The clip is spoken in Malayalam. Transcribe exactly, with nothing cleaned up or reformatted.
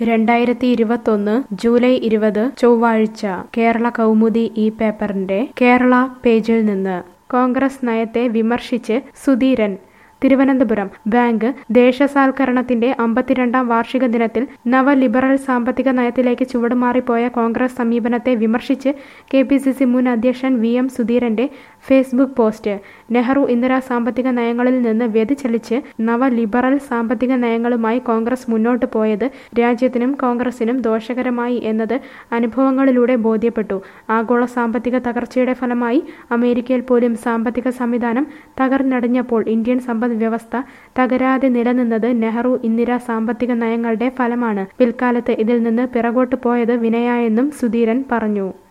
രണ്ടായിരത്തി ഇരുപത്തൊന്ന് ജൂലൈ ഇരുപത് ചൊവ്വാഴ്ച കേരള കൗമുദി ഈ പേപ്പറിന്റെ കേരള പേജിൽ നിന്ന് കോൺഗ്രസ് നയത്തെ വിമർശിച്ച് സുധീരൻ. തിരുവനന്തപുരം ബാങ്ക് ദേശസാൽക്കരണത്തിന്റെ അമ്പത്തിരണ്ടാം വാർഷിക ദിനത്തിൽ നവലിബറൽ സാമ്പത്തിക നയത്തിലേക്ക് ചുവടുമാറിപ്പോയ കോൺഗ്രസ് സമീപനത്തെ വിമർശിച്ച് കെ പി സി സി മുൻ അധ്യക്ഷൻ വി എം സുധീരന്റെ ഫേസ്ബുക്ക് പോസ്റ്റ്. നെഹ്റു ഇന്ദിര സാമ്പത്തിക നയങ്ങളിൽ നിന്ന് വ്യതിചലിച്ച് നവലിബറൽ സാമ്പത്തിക നയങ്ങളുമായി കോൺഗ്രസ് മുന്നോട്ട് പോയത് രാജ്യത്തിനും കോൺഗ്രസിനും ദോഷകരമായി എന്നത് അനുഭവങ്ങളിലൂടെ ബോധ്യപ്പെട്ടു. ആഗോള സാമ്പത്തിക തകർച്ചയുടെ ഫലമായി അമേരിക്കയിൽ പോലും സാമ്പത്തിക സംവിധാനം തകർന്നടിഞ്ഞപ്പോൾ ഇന്ത്യൻ സമ്പദ് വ്യവസ്ഥ തകരാതെ നിലനിന്നത് നെഹ്റു ഇന്ദിര സാമ്പത്തിക നയങ്ങളുടെ ഫലമാണ്. പിൽക്കാലത്ത് ഇതിൽ നിന്ന് പിറകോട്ട് പോയത് വിനയായെന്നും സുധീരൻ പറഞ്ഞു.